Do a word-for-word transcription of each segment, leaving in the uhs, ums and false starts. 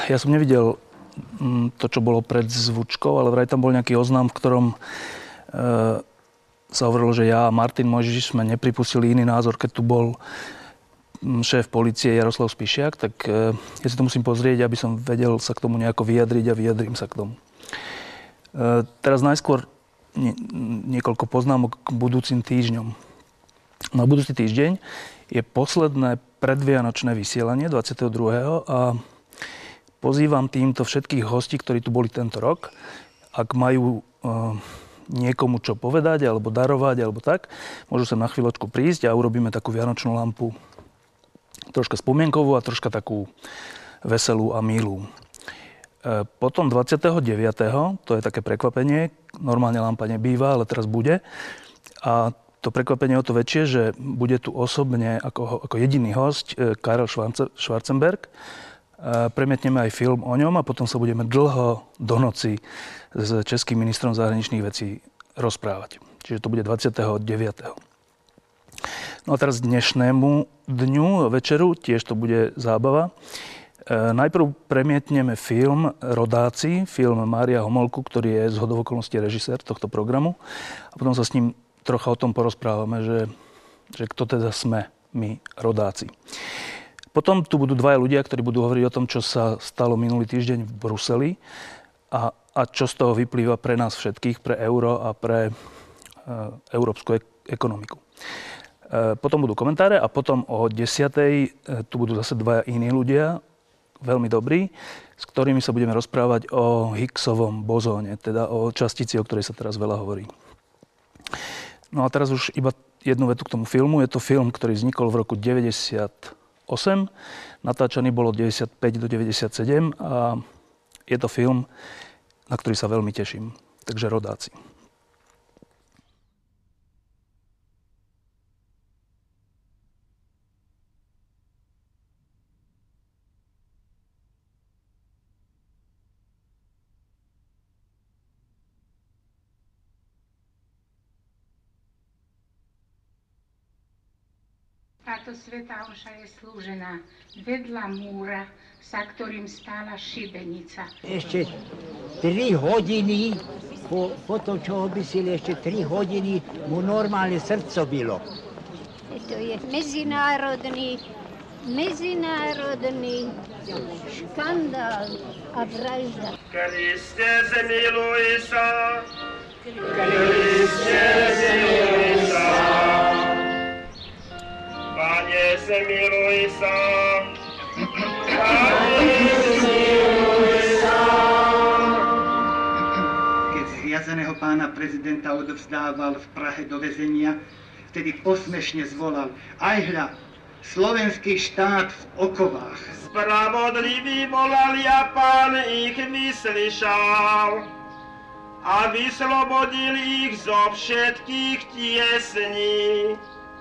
ja som nevidel to, čo bolo pred zvučkou, ale vraj tam bol nejaký oznam, v ktorom e, sa hovorilo, že ja a Martin Mojžiš sme nepripustili iný názor, keď tu bol šéf polície Jaroslav Spišiak, tak e, ja si to musím pozrieť, aby som vedel sa k tomu nejako vyjadriť a vyjadrím sa k tomu. E, teraz najskôr nie, niekoľko poznámok k budúcim týždňom. Na budúci týždeň je posledné predvianočné vysielanie dvadsiateho druhého a pozývam týmto všetkých hostí, ktorí tu boli tento rok. Ak majú e, niekomu čo povedať, alebo darovať, alebo tak, môžu sa na chvíľočku prísť a urobíme takú vianočnú lampu troška spomienkovú a troška takú veselú a milú. E, potom dvadsiateho deviateho to je také prekvapenie, normálne lampa nebýva, ale teraz bude. A to prekvapenie je o to väčšie, že bude tu osobne ako, ako jediný hosť Karel Schwarzenberg. Premietneme aj film o ňom a potom sa budeme dlho do noci s českým ministrom zahraničných vecí rozprávať. Čiže to bude dvadsiateho deviateho No a teraz dnešnému dňu, večeru, tiež to bude zábava. Najprv premietneme film Rodáci, film Mária Homolku, ktorý je zhodou okolností režisér tohto programu. A potom sa s ním trocha o tom porozprávame, že, že kto teda sme my, rodáci. Potom tu budú dvaja ľudia, ktorí budú hovoriť o tom, čo sa stalo minulý týždeň v Bruseli a, a čo z toho vyplýva pre nás všetkých, pre euro a pre e, európsku ek- ekonomiku. E, potom budú komentáre a potom o desiatej e, tu budú zase dvaja iní ľudia, veľmi dobrí, s ktorými sa budeme rozprávať o Higgsovom bozóne, teda o častici, o ktorej sa teraz veľa hovorí. No a teraz už iba jednu vetu k tomu filmu. Je to film, ktorý vznikol v roku deväťdesiatosem. Natáčaný bolo deväťdesiatpäť do deväťdesiatsedem a je to film, na ktorý sa veľmi teším. Takže Rodáci. Táto svätá omša je slúžená vedľa múra, za ktorým stála šibenica. Ešte tri hodiny, po, po tom, čo obysili, ešte tri hodiny mu normálne srdco bylo. To je medzinárodný, medzinárodný škandál a vražda. Kriste, zmiluj sa! Kriste, zmiluj sa! Pane, zmiluj sa! Pane, zmiluj sa! Keď zviazaného pána prezidenta odovzdával v Prahe do väzenia, vtedy posmešne zvolal: aj hľa, slovenský štát v okovách. Spravodlivý volal ja, pán ich vyslyšal a vyslobodil ich zo všetkých tiesní.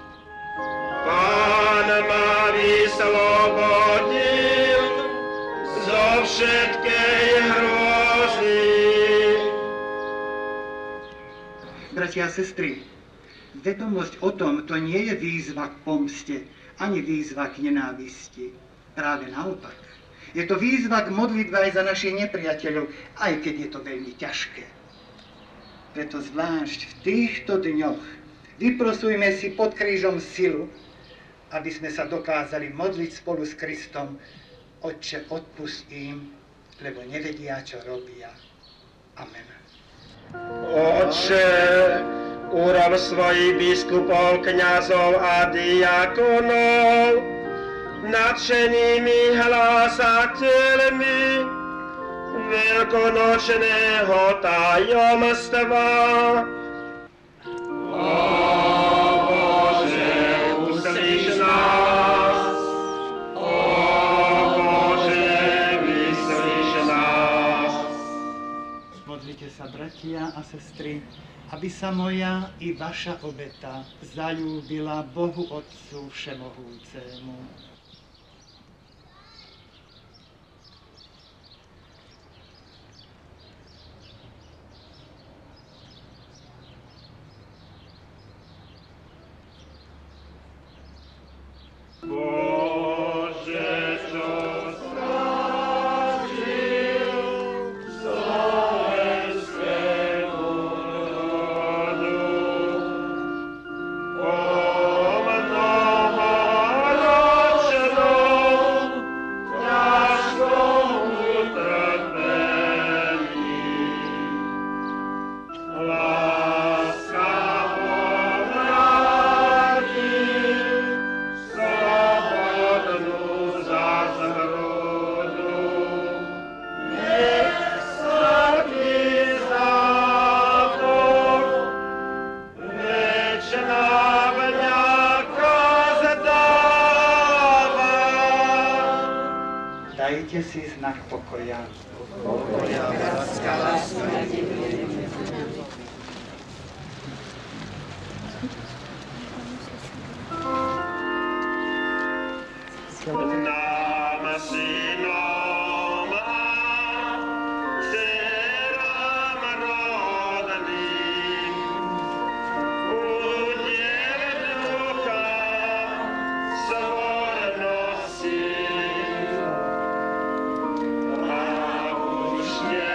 Pán ma vyslobodil zo všetkej hrôzy. Bratia a sestry, vedomosť o tom, to nie je výzva k pomste, ani výzva k nenávisti. Práve naopak. Je to výzva k modlitbe aj za našich nepriateľov, aj keď je to veľmi ťažké. Preto zvlášť v týchto dňoch vyprosujme si pod krížom silu, aby sme sa dokázali modliť spolu s Kristom: Otče, odpusť im, lebo nevedia, čo robia. Amen. Otče, urob svojich biskupov, kňazov a diakonov nadšenými hlásateľmi veľkonočného tajomstva. Bratia a sestry, aby sa moja i vaša obeta zaľúbila Bohu Otcu Všemohúcemu. Bože, čo stráži Dajte si znak pokoja. Pokoja, bratská láska, nám synom a dcerám rodným udiel ducha svornosti a už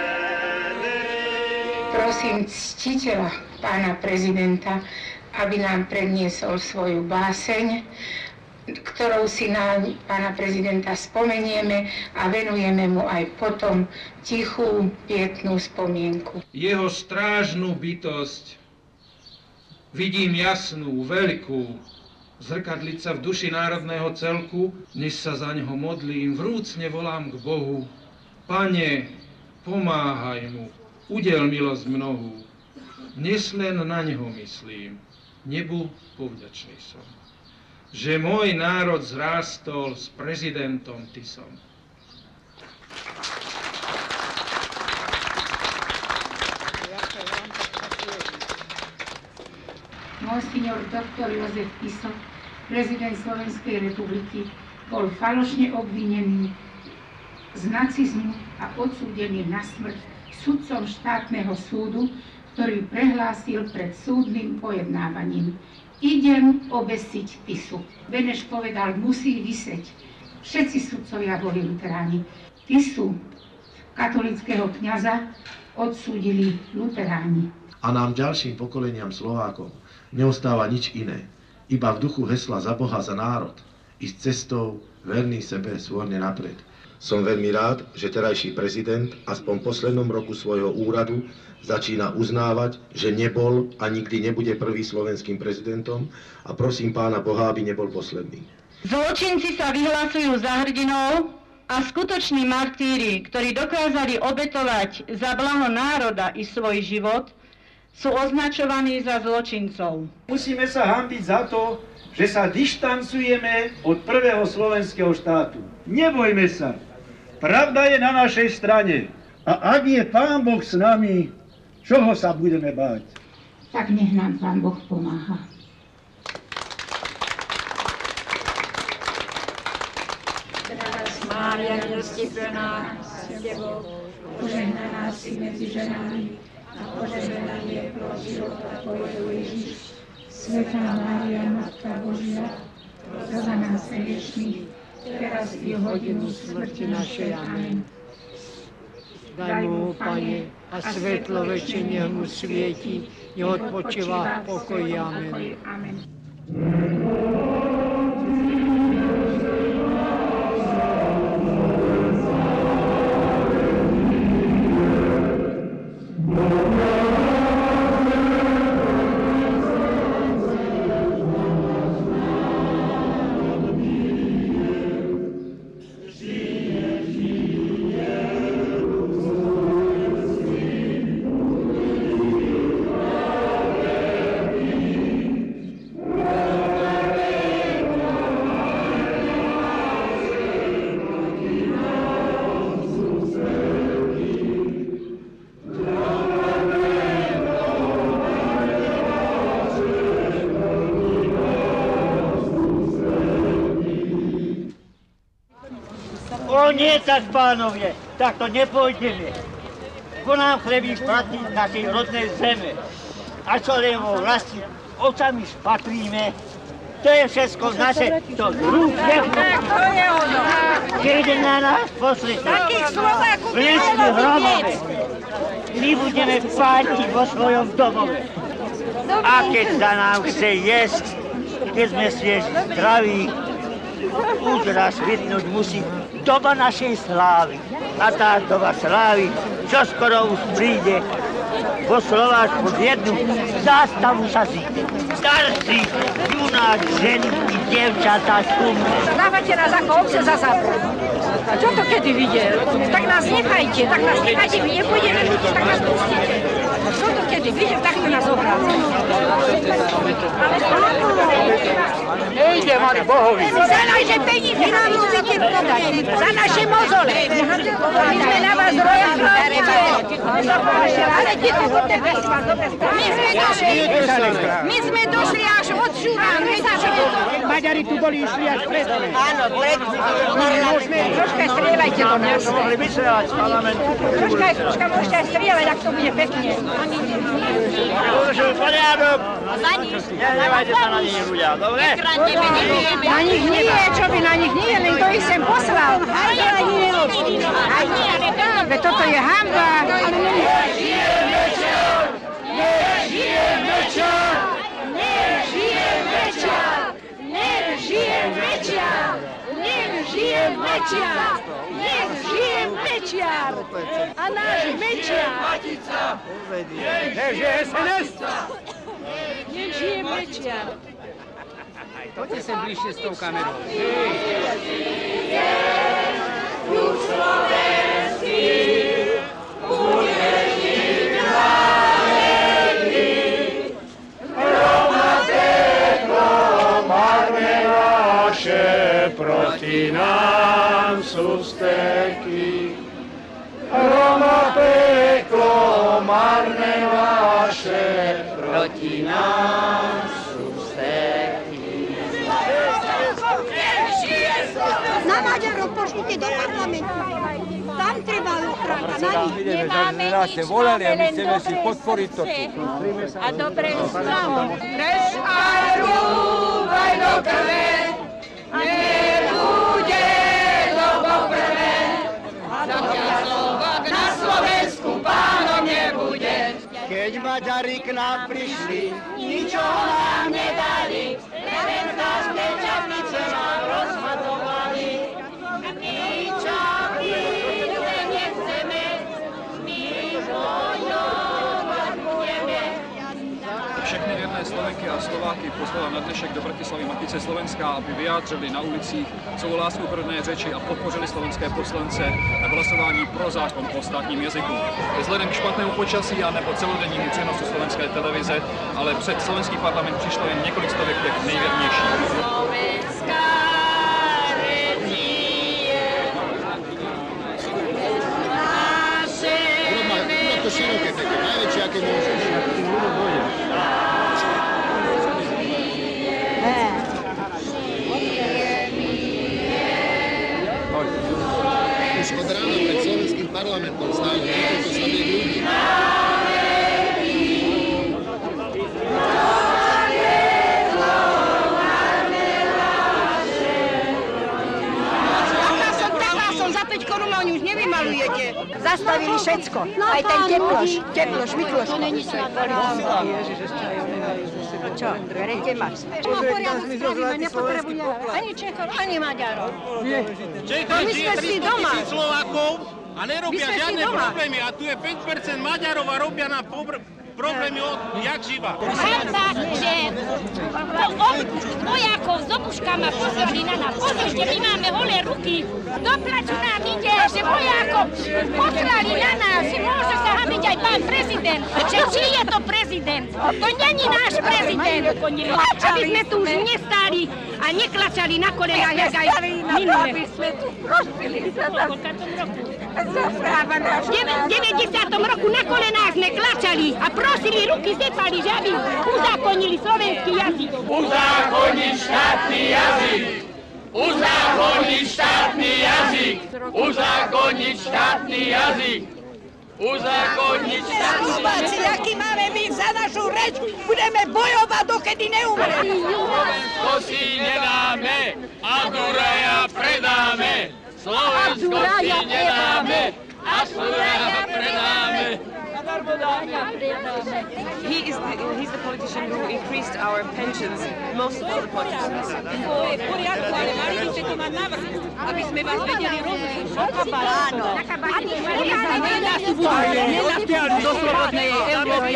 Prosím ctiteľa pána prezidenta, aby nám predniesol svoju báseň, ktorou si na pána prezidenta spomenieme a venujeme mu aj potom tichú, pietnú spomienku. Jeho strážnu bytosť vidím jasnú, veľkú, zrkadliť sa v duši národného celku, než sa za neho modlím, vrúcne volám k Bohu. Pane, pomáhaj mu, udel milosť mnohú, dnes len na neho myslím, nebu povďačný som, že môj národ zrástol s prezidentom Tisom. Monsignor doktor Jozef Tiso, prezident Slovenskej republiky, bol falošne obvinený z nacizmu a odsúdený na smrť sudcom štátneho súdu, ktorý prehlásil pred súdnym pojednávaním: idem obesiť Tisu. Beneš povedal, musí vyseť. Všetci sudcovia boli luteráni. Tisu, katolického kňaza, odsúdili luteráni. A nám ďalším pokoleniam Slovákom neostáva nič iné, iba v duchu hesla za Boha, za národ, ísť cestou verný sebe svorne napred. Som veľmi rád, že terajší prezident aspoň v poslednom roku svojho úradu začína uznávať, že nebol a nikdy nebude prvý slovenským prezidentom, a prosím pána Boha, aby nebol posledný. Zločinci sa vyhlasujú za hrdinov a skutoční martíri, ktorí dokázali obetovať za blaho národa i svoj život, sú označovaní za zločincov. Musíme sa hanbiť za to, že sa dištancujeme od prvého slovenského štátu. Nebojme sa. Pravda je na našej strane. A ak je Pán Boh s nami, čoho sa budeme báť? Tak nech nám Pán Boh pomáha. Mária, milosti plná, s Tebou, požehnaná si medzi ženami a požehnaný je plod života Tvojho Ježiš. Svätá Mária, Matka Božia, za nás hriešnych, teraz i hodinu smrti našej. Amen. Daj mu, Pane, a svetlo večer nech mu svieti, nech odpočíva v pokoji. Amen. Amen. O nie tak, pánovie, tak to nepôjdeme. Po nám chlebí platí našej rodnej zeme. A čo len vo vlasti očami spatríme, to je všetko naše, to rúk nechutí. Keď na nás poslete, vlečky hromové, my budeme pátiť vo svojom domove. A keď sa nám chce jesť, keď sme svieži zdraví, už raz vytnúť musí doba našej slávy. A tá doba slávy, čo skoro už príde, vo Slováčku v jednu zástavu sa zíde. Starci, junáč, ženy i dievčatá skumne. Dávate nás ako ovce za zápor. A čo to kedy videl? Tak nás nechajte, tak nás nechajte, my nepôjdeme, tak nás pustite. Čo to kedy videl, tak to nás obrázal. Ale áno. Nejde mali bohovi. Za naše peníze nám musíte podať. Za naše mozole. My sme na vás rojáli. Ale ti to potrebe s vás dobre správne. My sme došli. My sme došli až od Šurán. Maďari tu boli išli až pred. Áno, pred. Troška strieľajte do nás. Mohli vysielať z parlamentu. Troška, troška môžete aj strieľať, ak to bude pekne. Dodržujú poriadok. Nedávajte sa na nich ľudia, dobre? Na nich nie, čo by na nich nie, len to ich sem poslal. Veď toto je hanba. Nežije Mečiar! Nežije Mečiar! Nežije Mečiar! Nežije Mečiar! Nežije Mečiar! Nežije Mečiar! A náš Mečiar! Nežije es en es! Nežije Mečiar! Poďte sem bližšie s tou kamerou. Ľud slovenský, bude žiť národný. Roma peklo, marné vaše, proti nám sú steky. Roma peklo, marné vaše, proti nám sú steky. Na Maďarov pošlite do parlamentu. Tam treba ochrana, na nich. Nemáme nič, máme len dobré srdce a dobré slovo. Než aj rúbaj do krve, nebude to poprvé. Zakiaľ Slovák na Slovensku pánom nebude. Keď Maďari k nám prišli, Ničoho nám nedali, len nás pečatnice nám rozhadzovali. Ničo více nechceme, my bojovať budeme. Všechny věrné Slovenky a Slováky pozvala na dnešek do Bratislavy Matice Slovenska, aby vyjádřili na ulicích svou lásku k rodné řeči a podpořili slovenské poslance v hlasování pro zákon o státním jazyku. Vzhledem k špatnému počasí a nebo celodennímu přenosu slovenské televize, ale před slovenský parlament přišlo jen několik stovek těch nejvěrnějších. Slovenská režie, naše Urob to široké, také, najväčšie, aké môžeš. Už od rána pred slovenským parlamentom stále niekoľko samých ľudí. Aká som, taká som, za päť korún oni už nevymalujete. Zastavili všetko, aj ten teploš, teploš, Mikloš. To není svoj policia. Ježiš, ešte aj oni majú zo seba. Čo, berete ma? Má poriadok spravíme, nepotrebuje ani Čechov, ani Maďarov. My sme si doma. Slovákov a nerobia žiadne problémy. A tu je päť percent Maďarov a robia nám problémy od jak živa. Pravda, že vojakov s obuškama pozreli na nás. Pozrite, my máme holé ruky. Do plaču nám ide, že vojakov poslali na nás. Môže sa hambiť aj pán prezident. Že či je to prezident? To není náš prezident. Aby sme tu už nestáli a neklačali na kolenách, jak aj minule. Aby sme tu rozpili sa tam. V deväťdesiatom roku na kolenách sme klačali a prosili, ruky zepali, že aby uzákonili slovenský jazyk. Uzákoniť štátny jazyk! Uzákoniť štátny jazyk! Uzákoniť štátny jazyk! Uzákoniť štátny jazyk! Slováci, aký máme byť za našu reč, budeme bojovať, dokedy neumreme. Slovensko si nedáme a Duraja predáme! Slovensko si nedáme a Duraja predáme! He is the, he's the politician who increased our pensions, most of the politicians. To je v poriadku, ale mali by ste to mať na vrchu, aby sme vás vedeli rozlišiť. Áno. Do Slobodnej Európy.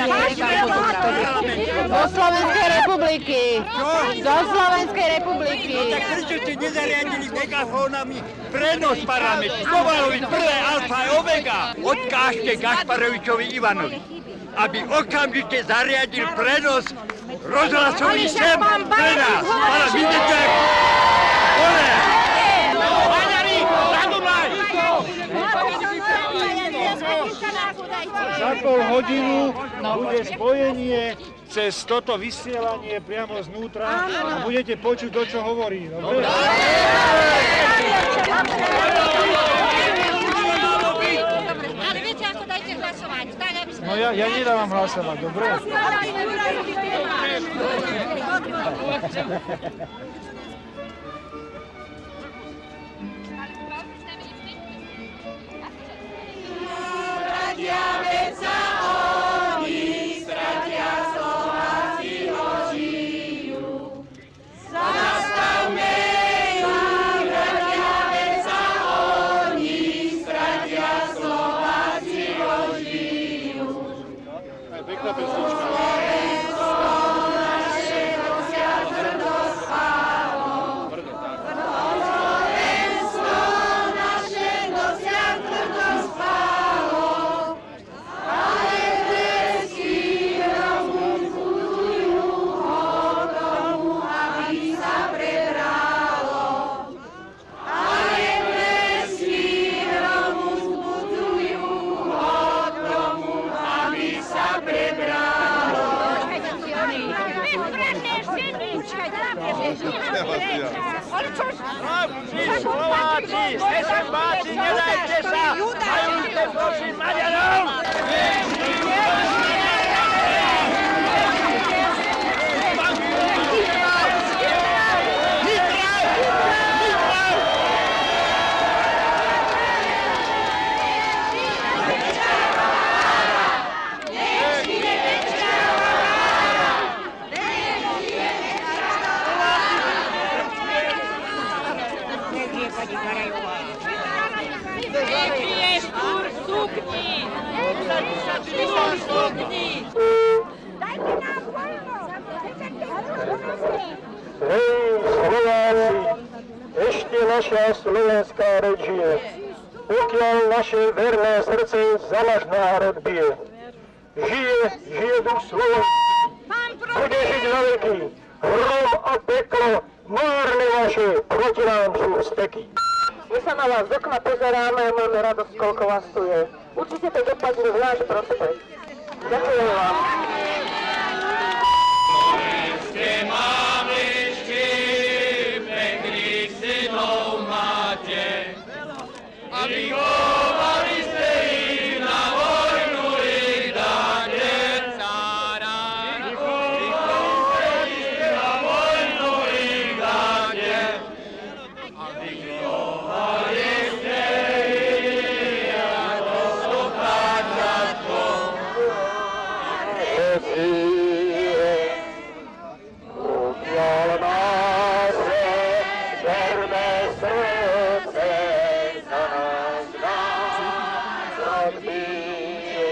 Do Slovenskej republiky. Do Slovenskej republiky. No tak prečo ste nezariadili megafónami prenos parametri? To malo byť prvé alfa a omega. Odkážte Gašparovičovi Ivanovi, aby okamžite zariadil prenos rozhlasový sem pre nás. Ale vidíte, pol hodinu bude spojenie cez toto vysielanie priamo znútra a budete počuť to, čo hovorí. Dobre? Ale viete, ako dajte hlasovať? No ja, ja nedávam hlasovať, dobre? Stratia veď sa oni, stratia Slováci ho žijú. Zastavme ich, stratia veď sa oni, stratia Slováci ho žijú. Pekná pesnička. Slovensko naše dosiaľ tvrdo spálo. Slovensko naše dosiaľ tvrdo spálo. Ale blesky rozum budujú ho tomu, aby sa prebralo. Ale blesky rozum budujú ho tomu, aby sa prebralo. Ale čo? Slováci, ste sa báci, nedajte sa! Hajujte prosím Maďarom! Nekrieš tur, sukni! Sukni! Dajte nám voľno! Hej, Slováci, ešte naša slovenská reč žije, pokiaľ naše verné srdce za náš národ bije. Žije, žije duch slovenský, bude žiť na veky, hrom a peklo, márne vaše, proti nám sú steky. My sa na vás z okna pozeráme a máme radosť, koľko vás tu je. Určite to dopadne v náš prospech. Ďakujem vám. Slovenské máme pekných synov máte, a vychovali ste ich na vojnu ich dáte. Vychovali ste na vojnu ich dáte, a vychovali ste ich ako stopáčatko. Pokiaľ naše verné srdce za nás národ bije.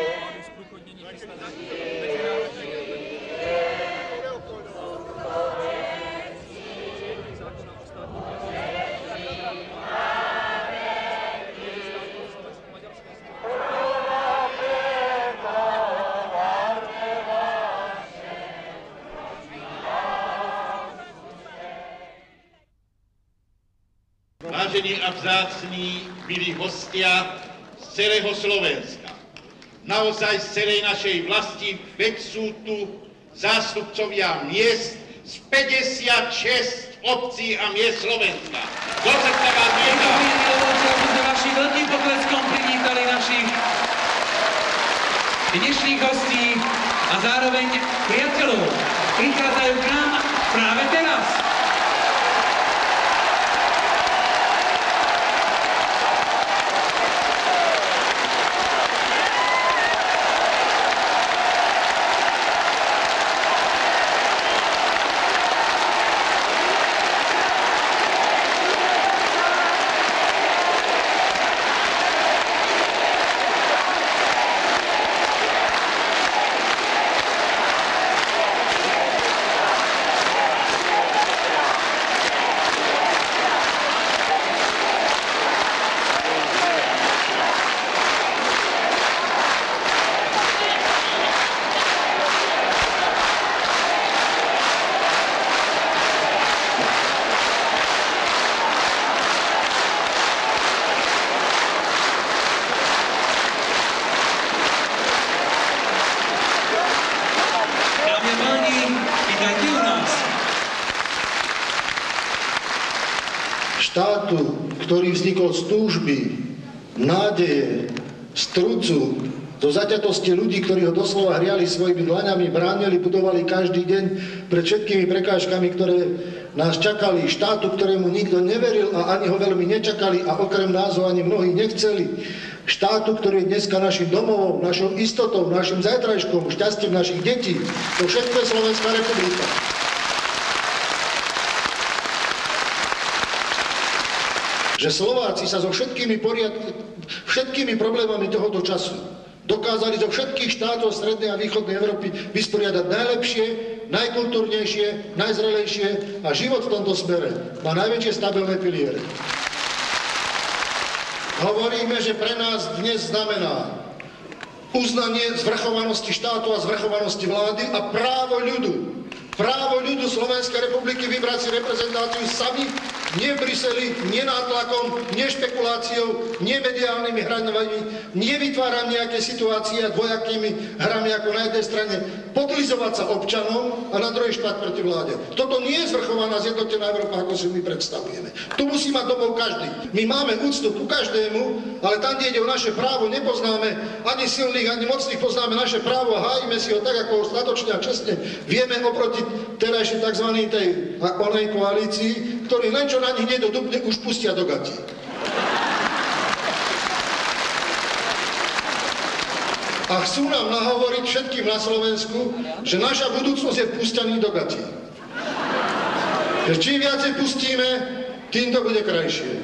Vážení a vzácní, milí hostia z celého Slovenska. Naozaj z celej našej vlasti, veď sú tu zástupcovia miest z päťdesiatšesť obcí a miest Slovenska. Do srdca vás vítam. Sme vašim veľkým pokleskom privítali našich dnešných hostí a zároveň priateľov. Prichádzajú k nám práve teraz. štátu, ktorý vznikol z túžby, nádeje, z trucu, zo zaťatosti ľudí, ktorí ho doslova hriali svojimi dlaňami, bránili, budovali každý deň pred všetkými prekážkami, ktoré nás čakali, štátu, ktorému nikto neveril a ani ho veľmi nečakali a okrem nás ho ani mnohí nechceli. Štátu, ktorý je dneska našim domovom, našou istotou, našim zajtrajškom, šťastím našich detí. To všetko je Slovenská republika. Že Slováci sa so všetkými, poriad... všetkými problémami tohoto času dokázali zo všetkých štátov strednej a východnej Európy vysporiadať najlepšie, najkultúrnejšie, najzrelejšie a život v tomto smere má najväčšie stabilné piliere. Hovoríme, že pre nás dnes znamená uznanie zvrchovanosti štátu a zvrchovanosti vlády a právo ľudu. Právo ľudu Slovenskej republiky vybrať si reprezentáciu sami, nie v Bruseli, nie nátlakom, nie špekuláciou, nie mediálnymi hraňovami, nie vytvárať nejaké situácie a dvojakými hrami ako na jednej strane podlizovať sa občanom a na druhej štát proti vláde. Toto nie je zvrchovaná zjednotená Európa, ako si my predstavujeme. Tu musí mať domov každý. My máme úctu ku každému, ale tam, kde ide o naše právo, nepoznáme ani silných, ani mocných, poznáme naše právo a hájime si ho tak, ako statočne a čestne vieme oproti terajšej tzv. Tej onej koalícii, ktorí len čo na nich nedodupne, už pustia do gatí. A chcú nám nahovoriť všetkým na Slovensku, že naša budúcnosť je pustený do gatí. Že čím viacej pustíme, tým to bude krajšie.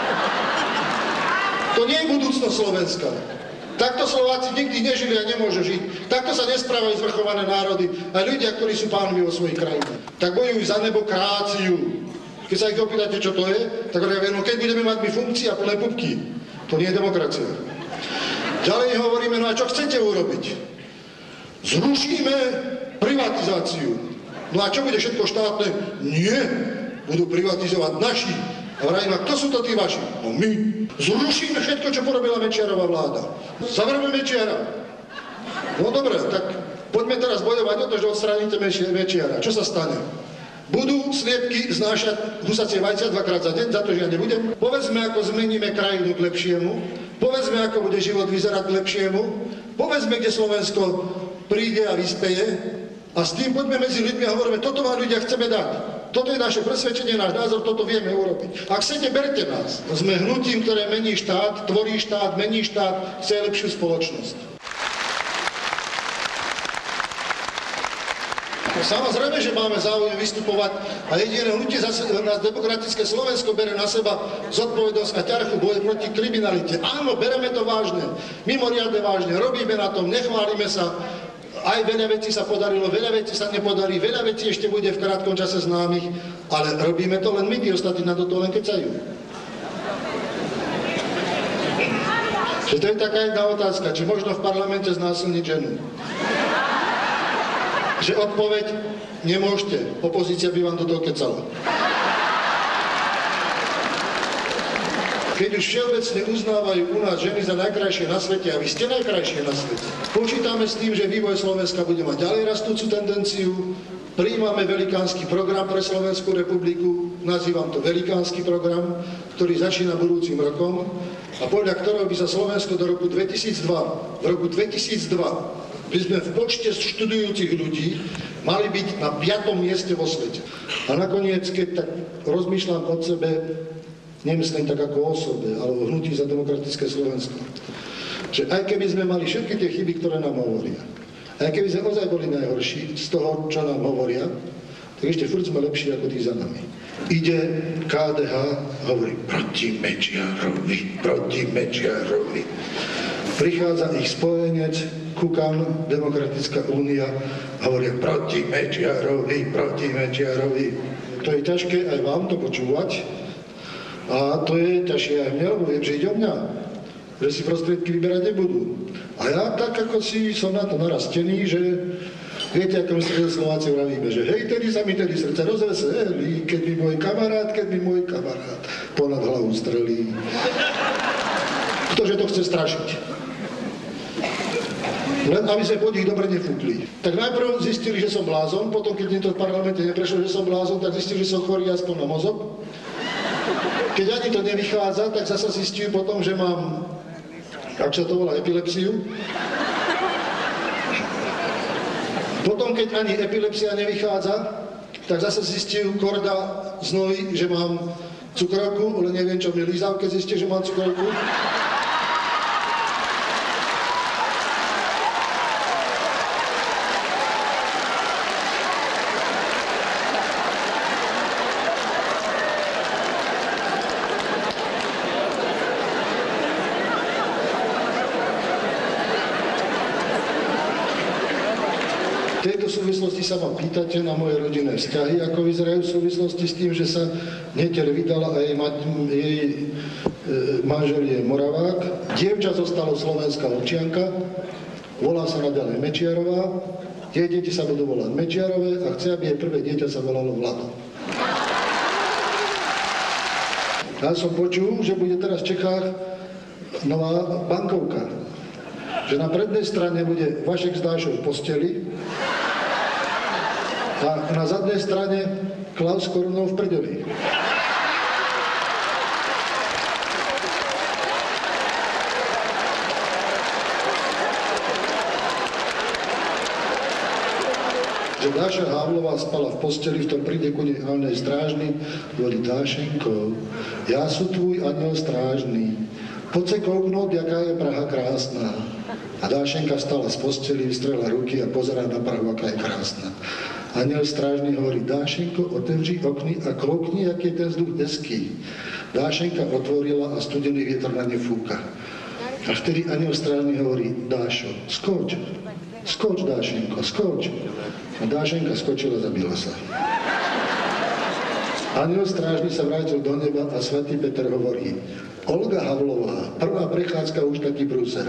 To nie je budúcnosť Slovenska. Takto Slováci nikdy nežili a nemôžu žiť. Takto sa nesprávajú zvrchované národy a ľudia, ktorí sú pánovi vo svojich krajinách. Tak bojujú za nebokráciu. Keď sa ich opýtate, čo to je, tak hovoria, no keď budeme mať my funkcie a plné pupky, to nie je demokracia. Ďalej hovoríme, no a čo chcete urobiť? Zrušíme privatizáciu. No a čo bude všetko štátne? Nie, budú privatizovať naši. A vrajím, a kto sú to tí vaši? No my. Zrušíme všetko, čo porobila Mečiarová vláda. Zavrme Mečiara. No dobre, tak poďme teraz bojovať o to, že odstránite Mečiara. Čo sa stane? Budú sliepky znášať husacie vajcia dvakrát za deň, za to, že ja nebudem? Povedzme, ako zmeníme krajinu k lepšiemu. Povedzme, ako bude život vyzerať k lepšiemu. Povedzme, kde Slovensko príde a vyspeje. A s tým poďme medzi ľuďmi a hovoríme, toto vám ľudia chceme dať. Toto je naše presvedčenie, náš názor, toto vieme urobiť. Ak chcete, berte nás. Sme hnutím, ktoré mení štát, tvorí štát, mení štát, chce lepšiu spoločnosť. Samozrejme, že máme záujem vystupovať a jediné hnutie na demokratické Slovensko bere na seba zodpovednosť a ťarchu boje proti kriminalite. Áno, bereme to vážne, mimoriadne vážne, robíme na tom, nechválime sa. Aj veľa vecí sa podarilo, veľa vecí sa nepodarí, veľa vecí ešte bude v krátkom čase známych, ale robíme to len my, tí ostatní na toto len kecajú. Že to je taká jedna otázka, či možno v parlamente znásilniť ženu. Že odpoveď nemôžete, opozícia by vám do toho kecala. Keď už všeobecne uznávajú u nás ženy za najkrajšie na svete, a vy ste najkrajšie na svete, počítame s tým, že vývoj Slovenska bude mať ďalej rastúcu tendenciu, prijímame velikánsky program pre Slovenskú republiku, nazývam to velikánsky program, ktorý začína budúcim rokom a podľa ktorého by sa Slovensko do roku dvetisícdva, v roku dvetisícdva by sme v počte študujúcich ľudí mali byť na piatom mieste vo svete. A nakoniec, keď tak rozmýšľam od sebe, nemyslím tak ako o osobe, ale o hnutí za demokratické Slovensko. Že aj keby sme mali všetky tie chyby, ktoré nám hovoria, aj keby sme ozaj boli najhorší z toho, čo nám hovoria, tak ešte furt sme lepší ako tí za nami. Ide ká dé há a hovorí proti Mečiarovi, proti Mečiarovi. Prichádza ich spojenec, Kukan, Demokratická únia, a hovoria proti Mečiarovi, proti Mečiarovi. To je ťažké aj vám to počúvať, a to je ťažšie aj mňa, lebo viem, že ide o mňa, že si prostriedky vyberať nebudú. A ja tak, ako si som na to narastený, že viete, ako my sa Slováci vravíme, že hej, tedy sa mi tedy srdce rozveselí, keď mi môj kamarát, keď mi môj kamarát ponad hlavu strelí. Ktože to chce strašiť. Len aby sme pod nich dobre nefúkli. Tak najprv zistili, že som blázon, potom keď im to v parlamente neprešlo, že som blázon, tak zistili, že som chorý aspoň na mozog. Keď ani to nevychádza, tak zasa zistujú potom, že mám, ak sa to volá, epilepsiu. Potom, keď ani epilepsia nevychádza, tak zase zistujú korda z nohy, že mám cukrovku, ale neviem, čo mi lízal, keď zistia, že mám cukrovku. V tejto súvislosti sa ma pýtate na moje rodinné vzťahy, ako vyzerajú v súvislosti s tým, že sa neteľ vydala a jej, ma, jej e, manžel je Moravák. Dievča zostalo slovenská občianka, volá sa naďalej Mečiarová, jej deti sa budú volať Mečiarové a chce, aby jej prvé dieťa sa volalo Vlado. Ja som počul, že bude teraz v Čechách nová bankovka. Že na prednej strane bude Vašek s Dášou v posteli a na zadnej strane Klaus Korunov v prdeli. Že Dáša Havlová spala v posteli, v tom príde ku nej aniel strážny, hovorí: Dášenko, ja sú tvůj aniel strážny, poď se kouknout, jaká je Praha krásná. A Dášenka vstala z posteli, vystrela ruky a pozerá na Prahu, aká je krásna. Aniel strážny hovorí: Dášenko, otevři okny a kloukni, jak je ten vzduch hezký. Dášenka otvorila a studený vietor na ne fúka. A vtedy aniel strážny hovorí: Dášo, skoč, skoč, Dášenko, skoč. A Dášenka skočila, zabila sa. Aniel strážny sa vrátil do neba a svätý Peter hovorí: Olga Havlová, prvá prechádzka, už taký prúser.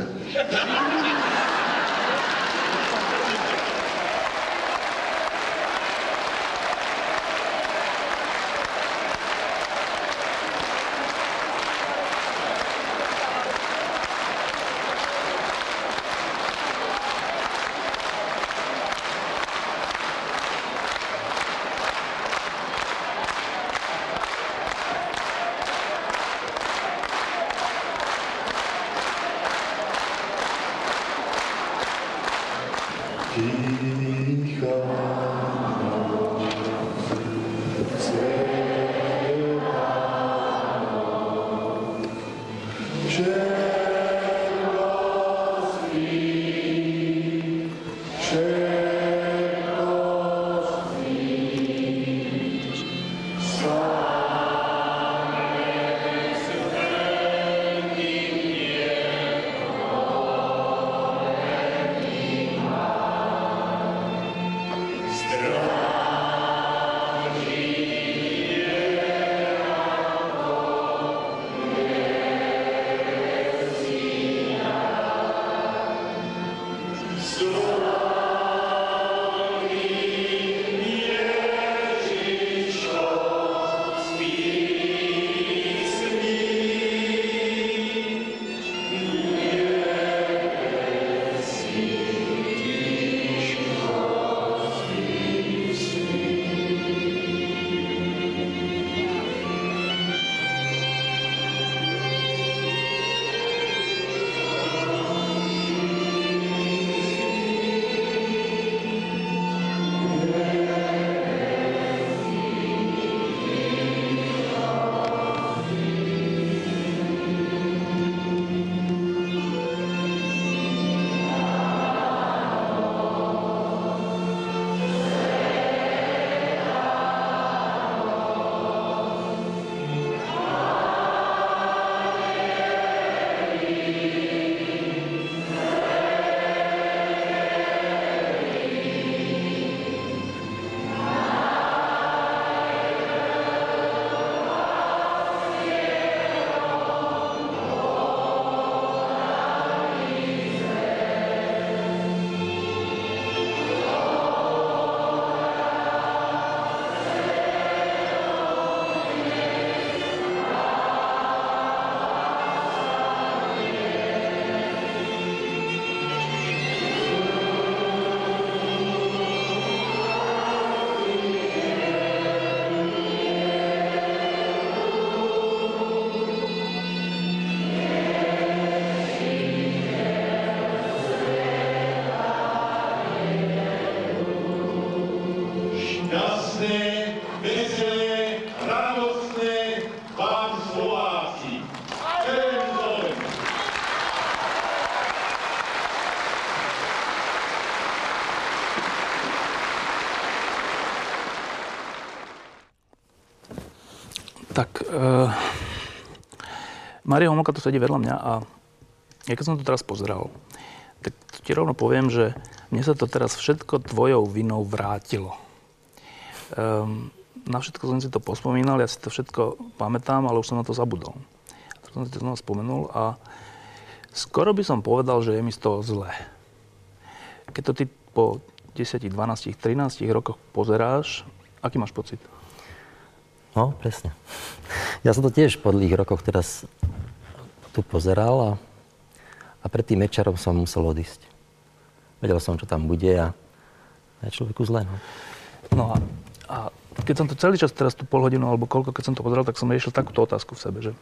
Tak, uh, Mária Homolka tu sedí vedľa mňa a ja keď som to teraz pozeral, tak ti rovno poviem, že mne sa to teraz všetko tvojou vinou vrátilo. Um, na všetko som si to pospomínal, ja si to všetko pamätám, ale už som na to zabudol. Tak som si to znova spomenul a skoro by som povedal, že je mi z toho zlé. Keď to ty po desať, dvanásť, trinásť rokoch pozeráš, aký máš pocit? No, presne. Ja som to tiež po dlhých rokoch teraz tu pozeral a, a pred tým Mečarom som musel odísť. Vedel som, čo tam bude a je človeku zlé. No, no a, a keď som to celý čas, teraz tú pol hodinu alebo koľko, keď som to pozeral, tak som riešil takúto otázku v sebe, že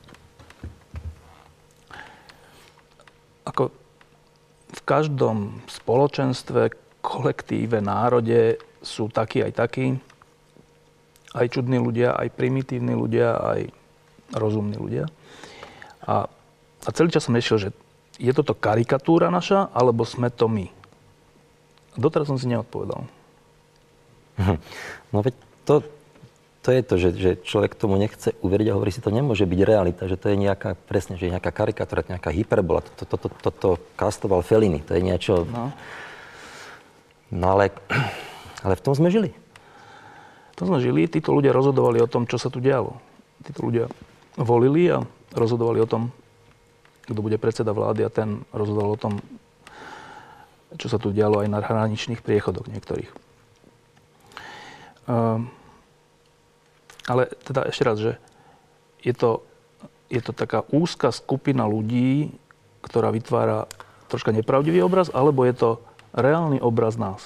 ako v každom spoločenstve, kolektíve, národe sú takí aj takí, aj čudní ľudia, aj primitívni ľudia, aj rozumní ľudia. A, a celý čas som riešil, že je toto karikatúra naša, alebo sme to my? A doteraz som si neodpovedal. No veď to, to je to, že, že človek tomu nechce uveriť a hovorí si, to nemôže byť realita, že to je nejaká, presne, že je nejaká karikatúra, nejaká hyperbola. Toto to, to, to, to kastoval Fellini, to je niečo... No, no ale, ale v tom sme žili. V tom sme žili, títo ľudia rozhodovali o tom, čo sa tu dialo. Títo ľudia volili a rozhodovali o tom, kto bude predseda vlády a ten rozhodoval o tom, čo sa tu dialo aj na hraničných priechodoch niektorých. Um, ale teda ešte raz, že je to, je to taká úzka skupina ľudí, ktorá vytvára troška nepravdivý obraz, alebo je to reálny obraz nás?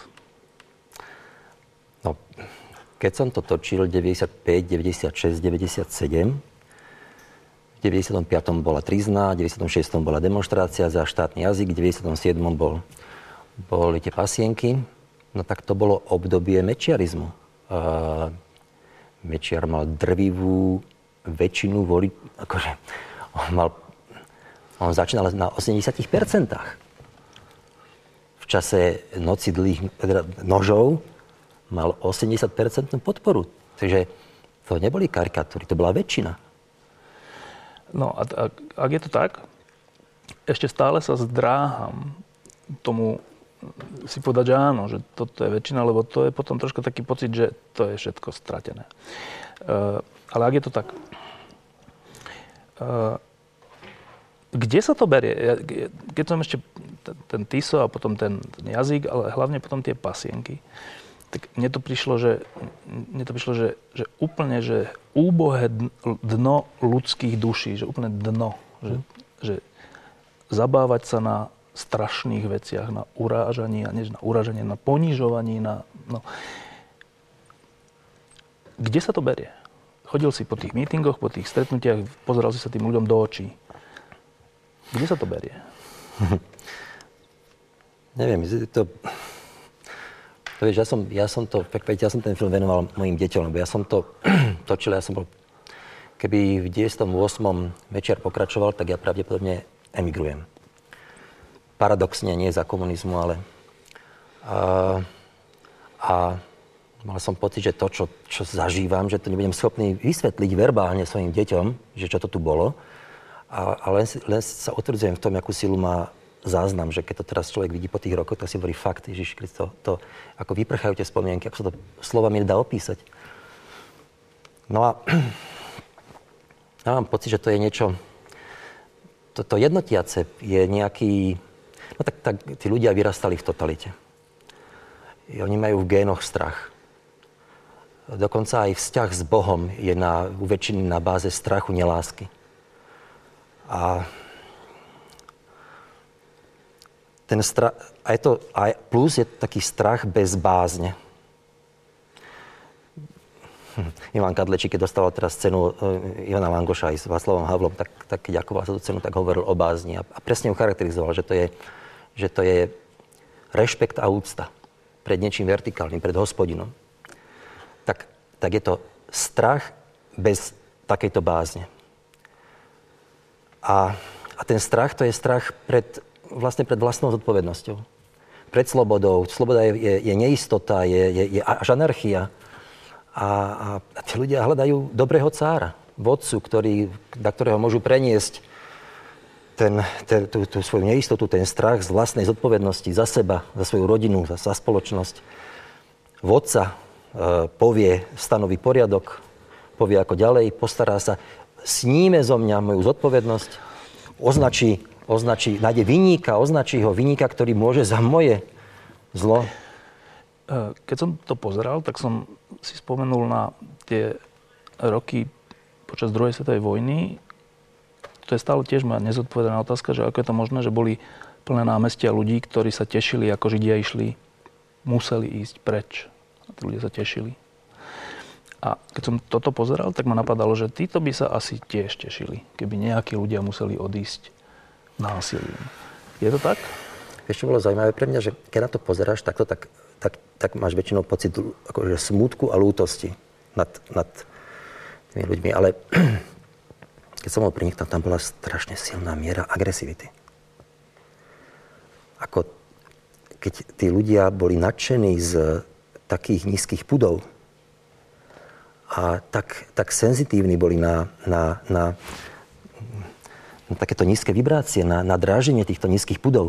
No, keď som to točil deväťdesiatpäť, deväťdesiatšesť, deväťdesiatsedem, v deväťdesiatom piatom bola trízna, v deväťdesiatom šiestom bola demonštrácia za štátny jazyk, v deväťdesiatom siedmom bol, boli tie pasienky, no tak to bolo obdobie mečiarizmu. Uh, Mečiar mal drvivú väčšinu voli, akože on mal, on začínal na osemdesiat percent. V čase noci dlhých nožov mal osemdesiat percent podporu. Takže to neboli karikatúry, to bola väčšina. No a ak, ak je to tak, ešte stále sa zdráham tomu si povedať, že áno, že toto je väčšina, lebo to je potom troška taký pocit, že to je všetko stratené. Uh, ale ak je to tak, uh, kde sa to berie? Ja, keď som ešte ten, ten Tiso a potom ten, ten jazyk, ale hlavne potom tie pasienky, tak mne to prišlo, že, mne to prišlo, že, že úplne, že úbohé dno ľudských duší, že úplne dno, že, že zabávať sa na strašných veciach, na urážaní, a než na urážanie, na ponižovaní, na... No. Kde sa to berie? Chodil si po tých mítingoch, po tých stretnutiach, pozeral si sa tým ľuďom do očí. Kde sa to berie? Neviem, to... To vieš, ja som, ja som to, ja som ten film venoval mojim deťom, lebo ja som to točil, ja som bol... Keby v deväťdesiatom ôsmom Mečiar pokračoval, tak ja pravdepodobne emigrujem. Paradoxne, nie za komunizmu, ale... A, a mal som pocit, že to, čo, čo zažívam, že to nebudem schopný vysvetliť verbálne svojim deťom, že čo to tu bolo. A, a len, len sa utvrdzujem v tom, akú silu má záznam, že keď to teraz človek vidí po tých rokoch, tak si hovorí fakt, Ježiš Kristo, to, ako vyprchajú tie spomienky, ako sa to slovami nedá opísať. No a ja mám pocit, že to je niečo... Toto jednotiace je nejaký... No tak, tak tí ľudia vyrastali v totalite. I oni majú v génoch strach. Dokonca aj vzťah s Bohom je na, u väčšiny na báze strachu, nelásky. A ten strach, aj to, aj plus je taký strach bez bázne. Hm. Ivan Kadlečík, keď dostal teraz cenu Ivana Langoša aj s Václavom Havlom, tak, tak keď ďakoval za tú cenu, tak hovoril o bázni. A, a presne ju charakterizoval, že to je, že to je rešpekt a úcta pred niečím vertikálnym, pred Hospodinom. Tak, tak je to strach bez takejto bázne. A, a ten strach, to je strach pred, vlastne pred vlastnou zodpovednosťou. Pred slobodou. Sloboda je, je, je neistota, je, je, je až anarchia. A, a, a tí ľudia hľadajú dobrého cára. vodcu, ktorý, na ktorého môžu preniesť ten, ten, tú, tú svoju neistotu, ten strach z vlastnej zodpovednosti za seba, za svoju rodinu, za, za spoločnosť. Vodca e, povie, stanoví poriadok, povie ako ďalej, postará sa, sníme zo mňa moju zodpovednosť, označí, označí, nájde vinníka, označí ho vinníka, ktorý môže za moje zlo. Keď som to pozeral, tak som si spomenul na tie roky počas druhej svetovej vojny. To je stále tiež moja nezodpovedaná otázka, že ako je to možné, že boli plné námestia ľudí, ktorí sa tešili, ako Židia išli, museli ísť preč. A tí ľudia sa tešili. A keď som toto pozeral, tak ma napadalo, že títo by sa asi tiež tešili, keby nejakí ľudia museli odísť násilím. Je to tak? Ešte bolo zaujímavé pre mňa, že keď na to pozeráš takto, tak, tak, tak máš väčšinou pocit akože smútku a lútosti nad, nad tými ľuďmi. Ale keď som bol pri nich, tam, tam bola strašne silná miera agresivity. Ako keď tí ľudia boli nadšení z takých nízkych pudov a tak, tak senzitívni boli na, na, na, na takéto nízke vibrácie, na, na dráženie týchto nízkych pudov.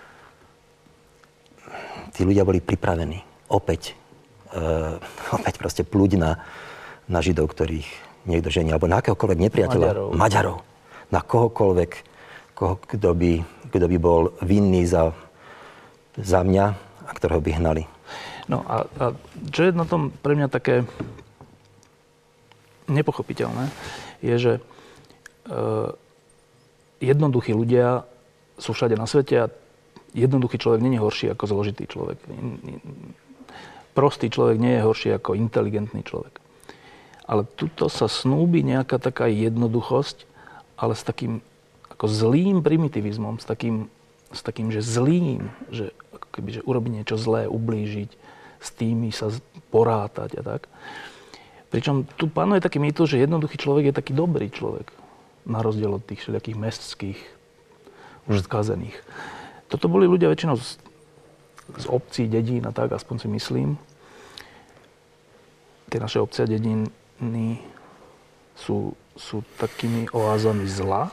Tí ľudia boli pripravení opäť, uh, opäť proste plúť na, na Židov, ktorých niekto žení, alebo na akéhokoľvek nepriateľa. Maďarov. Maďarov. Na kohokoľvek, koho, kto, by, kto by bol vinný za, za mňa a ktorého by hnali. No a, a čo je na tom pre mňa také nepochopiteľné, je, že e, jednoduchí ľudia sú všade na svete a jednoduchý človek nie je horší ako zložitý človek. Prostý človek nie je horší ako inteligentný človek. Ale tuto sa snúbi nejaká taká jednoduchosť, ale s takým ako zlým primitivizmom, s takým, s takým že zlým, že ako keby, že urobiť niečo zlé, ublížiť, s tými sa porátať a tak. Pričom tu panuje taký mýtus, že jednoduchý človek je taký dobrý človek, na rozdiel od tých všelijakých mestských, už skazených. Toto boli ľudia väčšinou z, z obcí, dedín a tak, aspoň si myslím. Tie naše obce a dediny sú, sú takými oázami zla.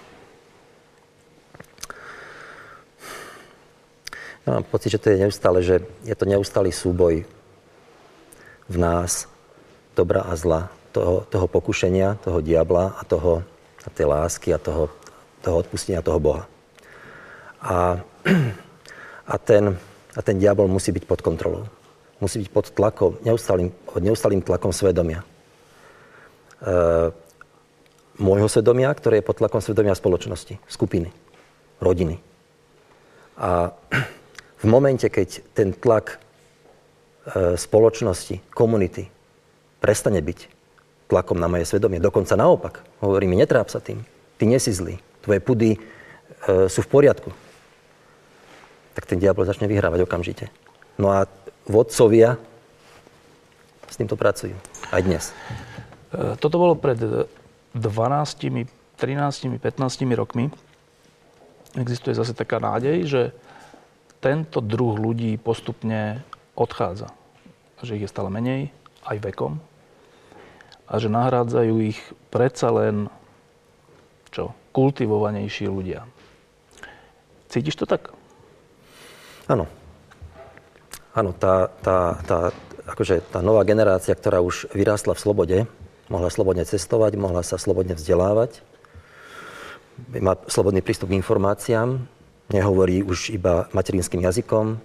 Ja mám pocit, že to je neustále, že je to neustály súboj v nás dobra a zla, toho, toho pokušenia, toho diabla a toho, a tej lásky a toho, toho odpustenia, toho Boha. A, a, ten, a ten diabol musí byť pod kontrolou. Musí byť pod tlakom, neustálým, pod neustálým tlakom svedomia. E, môjho svedomia, ktoré je pod tlakom svedomia spoločnosti, skupiny, rodiny. A v momente, keď ten tlak e, spoločnosti, komunity prestane byť tlakom na moje svedomie, dokonca naopak, hovorí mi, netráp sa tým, ty nie si zlý, tvoje pudy e, sú v poriadku, tak ten diabol začne vyhrávať okamžite. No a vodcovia s týmto pracujú aj dnes. Toto bolo pred dvanástimi, trinástimi, pätnástimi rokmi. Existuje zase taká nádej, že tento druh ľudí postupne odchádza. Že ich je stále menej, aj vekom. A že nahrádzajú ich predsa len čo? Kultivovanejší ľudia. Cítiš to tak? Áno. Áno, tá, tá, tá, akože tá nová generácia, ktorá už vyrástla v slobode, mohla slobodne cestovať, mohla sa slobodne vzdelávať, má slobodný prístup k informáciám, nehovorí už iba materinským jazykom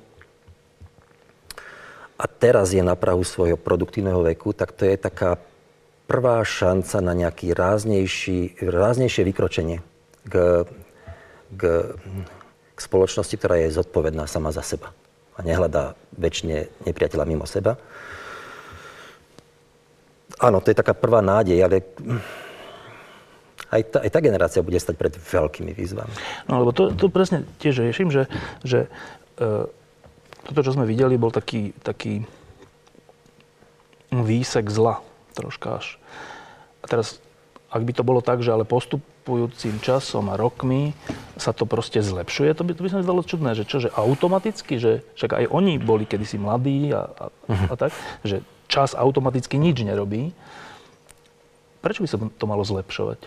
a teraz je na prahu svojho produktívneho veku, tak to je taká prvá šanca na nejaké ráznejší, ráznejšie vykročenie k, k, k spoločnosti, ktorá je zodpovedná sama za seba a nehľadá väčšine nepriateľa mimo seba. Áno, to je taká prvá nádej, ale aj tá, aj tá generácia bude stať pred veľkými výzvami. No, lebo to, to presne tiež riešim, že, že e, toto, čo sme videli, bol taký, taký výsek zla, troška až. A teraz, ak by to bolo tak, že ale postupujúcim časom a rokmi sa to proste zlepšuje, to by, to by sa mi zdalo čudné, že čo, že automaticky, že však aj oni boli kedysi mladí a, a, uh-huh. a tak, že čas automaticky nič nerobí. prečo by sa to malo zlepšovať?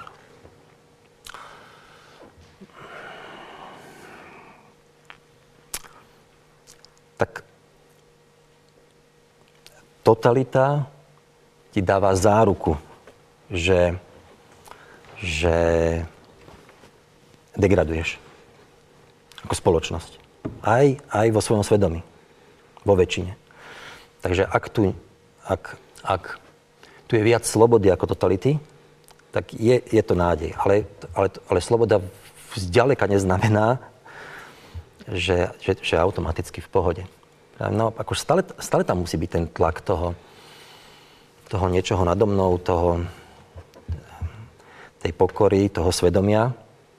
Tak totalita ti dáva záruku, že, že degraduješ ako spoločnosť. Aj, aj vo svojom svedomí. Vo väčšine. Takže ak tu, ak, ak tu je viac slobody ako totality, tak je, je to nádej. Ale, ale, ale sloboda zďaleka neznamená, že, že, že automaticky v pohode. No, ako stále, stále tam musí byť ten tlak toho, toho niečoho nado mnou, toho, tej pokory, toho svedomia.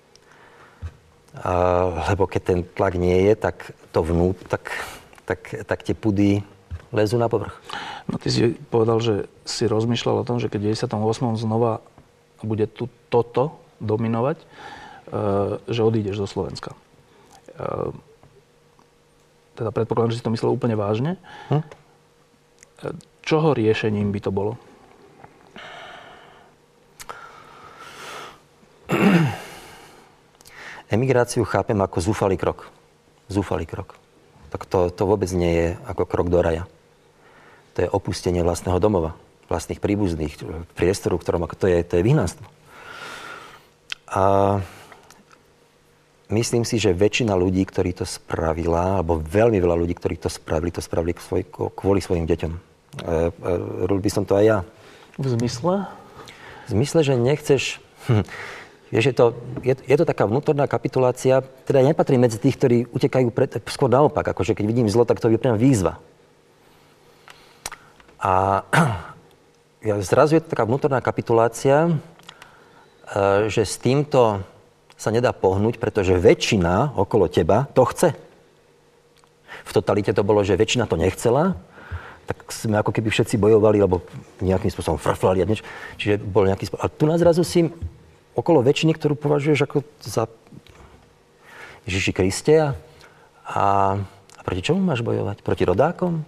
A, lebo keď ten tlak nie je, tak to vnút, tak, tak, tak tie pudy lezú na povrch. No ty si povedal, že si rozmýšľal o tom, že keď v deväťdesiatom ôsmom znova bude tu toto dominovať, uh, že odídeš zo Slovenska. Uh, teda predpokladám, že si to myslel úplne vážne. Hm? Čoho riešením by to bolo? Emigráciu chápem ako zúfalý krok. Zúfalý krok. Tak to, to vôbec nie je ako krok do raja. To je opustenie vlastného domova, vlastných príbuzných, priestoru, ktorom to je, to je vyhnanstvo. A myslím si, že väčšina ľudí, ktorí to spravila, alebo veľmi veľa ľudí, ktorí to spravili, to spravili svoj, kvôli svojim deťom. E, e, robil by som to aj ja. V zmysle? V zmysle, že nechceš... Hm, vieš, je to, je, je to taká vnútorná kapitulácia, teda nepatrí medzi tých, ktorí utekajú pred, skôr naopak. Akože keď vidím zlo, tak to je priam výzva. A ja, zrazu je to taká vnútorná kapitulácia, e, že s týmto sa nedá pohnúť, pretože väčšina okolo teba to chce. V totalite to bolo, že väčšina to nechcela, tak sme ako keby všetci bojovali, alebo nejakým spôsobom frflali a niečo. Čiže bol nejaký spôsob. A tu nás zrazu si okolo väčšiny, ktorú považuješ ako za Ježiši Kriste a, a proti čomu máš bojovať? Proti rodákom?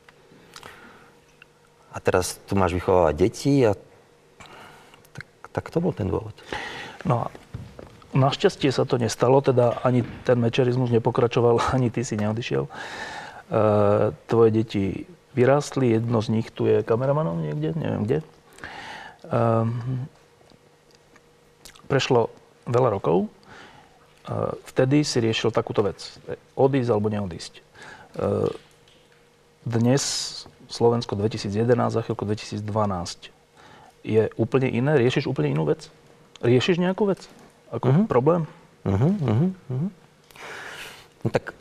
A teraz tu máš vychovávať deti a tak, tak to bol ten dôvod. No a našťastie sa to nestalo, teda ani ten mečerizmus nepokračoval, ani ty si neodišiel. E, tvoje deti vyrástli, jedno z nich tu je kameramanom niekde, neviem kde. E, prešlo veľa rokov, e, vtedy si riešil takúto vec. Odísť alebo neodísť. E, dnes Slovensko dvetisícjedenásť a chvíľku dvetisícdvanásť je úplne iné? Riešiš úplne inú vec? Riešiš nejakú vec? Ako uh-huh. problém? Uh-huh, uh-huh, uh-huh. No tak...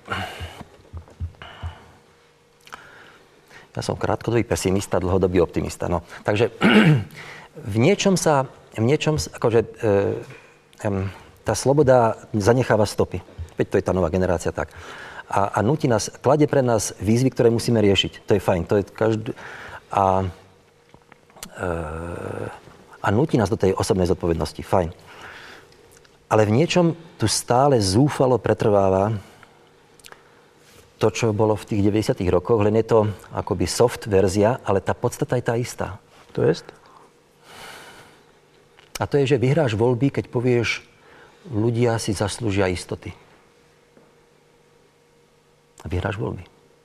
Ja som krátkodobý pesimista, dlhodobý optimista. No. Takže v niečom sa... V niečom, akože... E, e, tá sloboda zanecháva stopy. Veď to je tá nová generácia tak. A, a nutí nás, kladie pre nás výzvy, ktoré musíme riešiť. To je fajn. To je každý... A, e, a nutí nás do tej osobnej zodpovednosti. Fajn. Ale v niečom tu stále zúfalo pretrváva to, čo bolo v tých deväťdesiatych rokoch, len je to akoby soft verzia, ale tá podstata je tá istá. To jest? A to je, že vyhráš voľby, keď povieš, ľudia si zaslúžia istoty. A vyhráš voľby.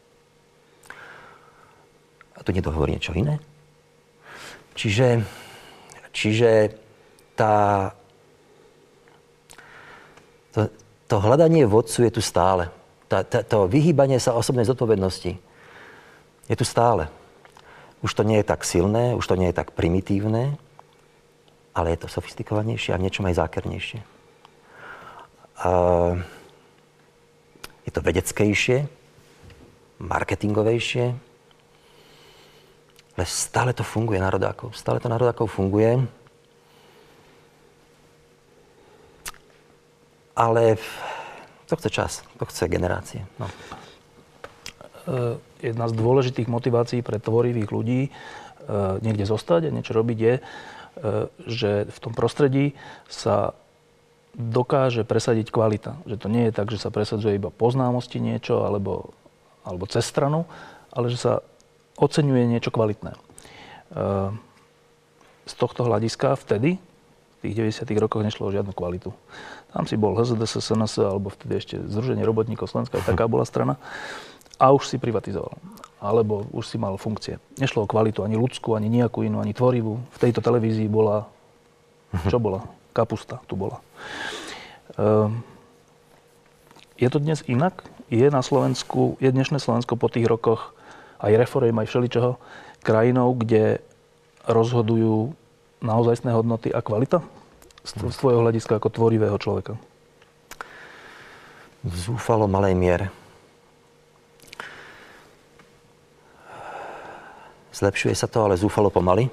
A tu nedohovorí niečo iné. Čiže, čiže tá... To, to hľadanie vodcu je tu stále. Tá, tá, to vyhýbanie sa osobnej zodpovednosti je tu stále. Už to nie je tak silné, už to nie je tak primitívne, ale je to sofistikovanejšie a v niečom aj zákernejšie. A je to vedeckejšie, marketingovejšie, ale stále to funguje na rodákov. Stále to na rodákov funguje. Ale to chce čas, to chce generácie. No. Jedna z dôležitých motivácií pre tvorivých ľudí niekde zostať a niečo robiť je, že v tom prostredí sa dokáže presadiť kvalita. Že to nie je tak, že sa presadzuje iba po známosti niečo alebo, alebo cez stranu, ale že sa oceňuje niečo kvalitné. z tohto hľadiska vtedy, v tých deväťdesiatych rokoch, nešlo o žiadnu kvalitu. Tam si bol há zet dé es, es en es, alebo vtedy ešte Združenie robotníkov Slovenska, aj taká bola strana. A už si privatizoval. Alebo už si mal funkcie. Nešlo o kvalitu ani ľudskú, ani nejakú inú, ani tvorivú. V tejto televízii bola... Čo bola? Kapusta tu bola. Um, je to dnes inak? Je na Slovensku, je dnešné Slovensko po tých rokoch aj reforiem, aj všeličoho krajinou, kde rozhodujú naozajstné hodnoty a kvalita? Z tvojho hľadiska ako tvorivého človeka. V zúfalo malej miere. Zlepšuje sa to, ale zúfalo pomaly.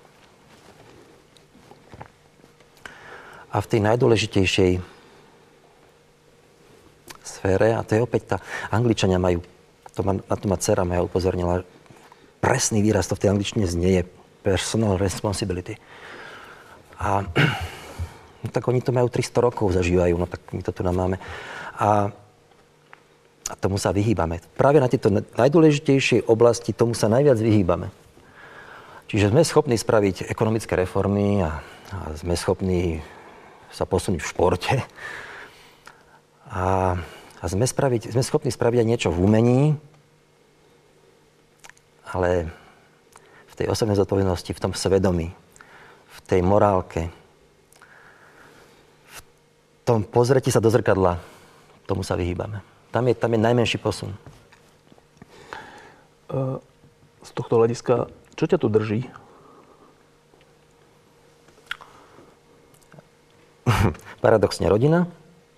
A v tej najdôležitejšej sfére, a to je opäť tá, Angličania majú, to ma, na to ma dcera moja upozornila, presný výraz to v tej angličtine znie, je personal responsibility. A no, tak oni to majú tristo rokov, zažívajú, no tak my to tu nám máme. A, a tomu sa vyhýbame. Práve na tieto najdôležitejšie oblasti tomu sa najviac vyhýbame. Čiže sme schopní spraviť ekonomické reformy a, a sme schopní sa posunúť v športe. A, a sme, spraviť, sme schopní spraviť aj niečo v umení, ale v tej osobnej zodpovednosti, v tom svedomí, v tej morálke, v tom pozretí sa do zrkadla, tomu sa vyhýbame. Tam je, tam je najmenší posun. Z tohto hľadiska, čo ťa tu drží? Paradoxne rodina,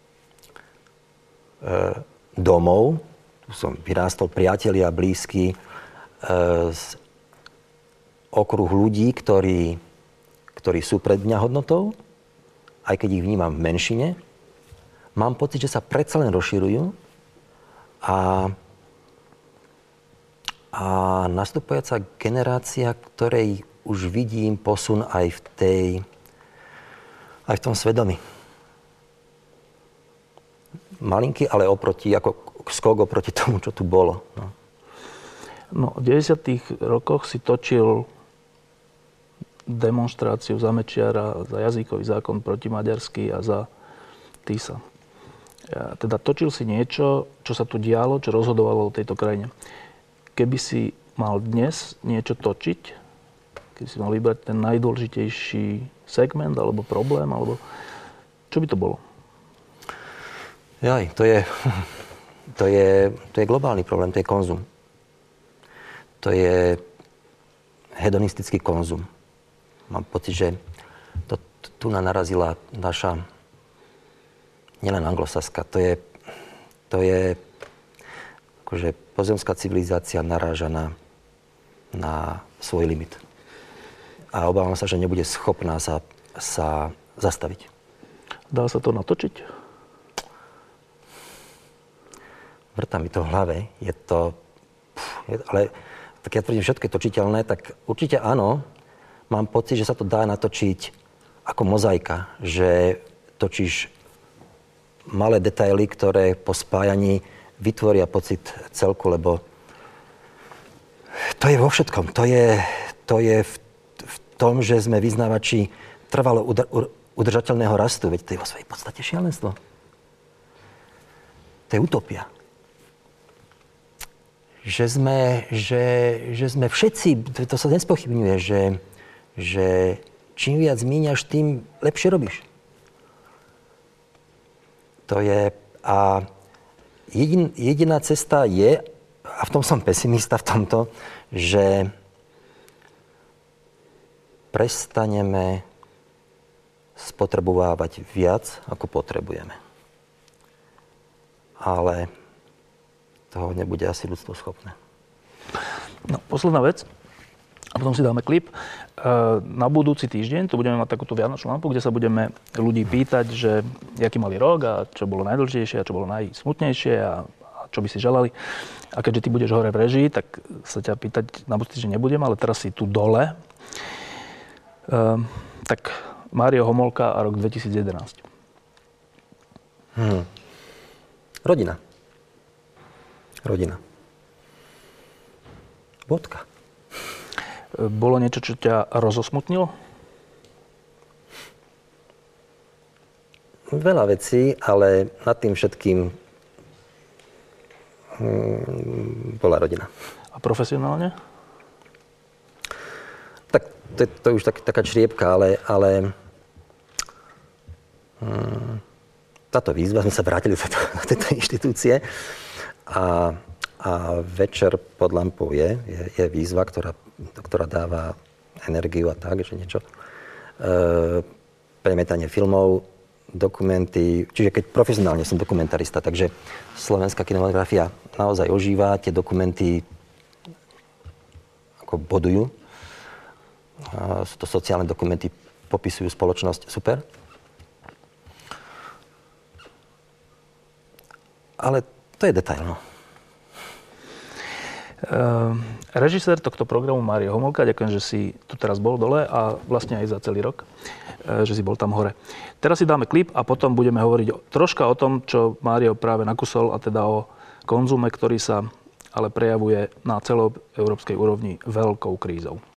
domov, tu som vyrástol, priatelia, blízky, z okruh ľudí, ktorí, ktorí sú pred mňa hodnotou, aj keď ich vnímam v menšine, mám pocit, že sa predsa len rozširujú a, a nastupujúca generácia, ktorej už vidím posun aj v tej, aj v tom svedomí. Malinký, ale oproti, ako skok oproti tomu, čo tu bolo. No. No, v deväťdesiatych rokoch si točil demonštráciu za Mečiara, za jazykový zákon proti maďarsky a za Tisa. Ja, teda točil si niečo, čo sa tu dialo, čo rozhodovalo o tejto krajine. Keby si mal dnes niečo točiť, keby si mal vybrať ten najdôležitejší segment alebo problém, alebo čo by to bolo? Jaj, to je, to je, to je globálny problém, to je konzum. To je hedonistický konzum. Mám pocit, že to, tu narazila naša, nielen anglosaská, to je, to je akože pozemská civilizácia naráža na, na svoj limit. A obávam sa, že nebude schopná sa, sa zastaviť. Dá sa to natočiť? Vrtá mi to v hlave. Je to... Je, ale tak ja tvrdím, všetko je točiteľné, tak určite áno. Mám pocit, že sa to dá natočiť ako mozaika. Že točíš malé detaily, ktoré po spájaní vytvoria pocit celku, lebo to je vo všetkom. To je, to je v, v tom, že sme vyznávači trvalo udr- udržateľného rastu. Veď to je vo svojej podstate šialenstvo. To je utopia. Že sme, že, že sme všetci, to sa nespochybňuje, že, že čím viac míňaš, tým lepšie robíš. To je... A jedin, jediná cesta je, a v tom som pesimista v tomto, že prestaneme spotrebovávať viac, ako potrebujeme. Ale toho nebude asi ľudstvo schopné. No, posledná vec, a potom si dáme klip. Na budúci týždeň tu budeme mať takúto vianočnú lampu, kde sa budeme ľudí pýtať, že aký mali rok a čo bolo najdôležitejšie a čo bolo najsmutnejšie a, a čo by si želali. A keďže ty budeš hore v režii, tak sa ťa pýtať na budúci týždeň nebudem, ale teraz si tu dole. Ehm, tak Mário Homolka a rok dvetisícjedenásť. Hmm. Rodina. Rodina. Bodka. Bolo niečo, čo ťa rozosmutnilo? veľa vecí, ale nad tým všetkým hmm, bola rodina. A profesionálne? Tak to, to je už tak, taká čriepka, ale, ale hmm, táto výzva, sme sa vrátili do tejto, do tejto inštitúcie a, a Večer pod lampou je, je, je výzva, ktorá, ktorá dáva energiu a tak, že niečo. E, premietanie filmov, dokumenty, čiže keď profesionálne som dokumentarista, takže slovenská kinematografia naozaj ožíva, tie dokumenty ako bodujú. A sú to sociálne dokumenty, popisujú spoločnosť, super. Ale to je detail, no. Uh, režisér tohto programu Mário Homolka, ďakujem, že si tu teraz bol dole a vlastne aj za celý rok, uh, že si bol tam hore. Teraz si dáme klip a potom budeme hovoriť troška o tom, čo Mário práve nakusol, a teda o konzume, ktorý sa ale prejavuje na celoeurópskej úrovni veľkou krízou.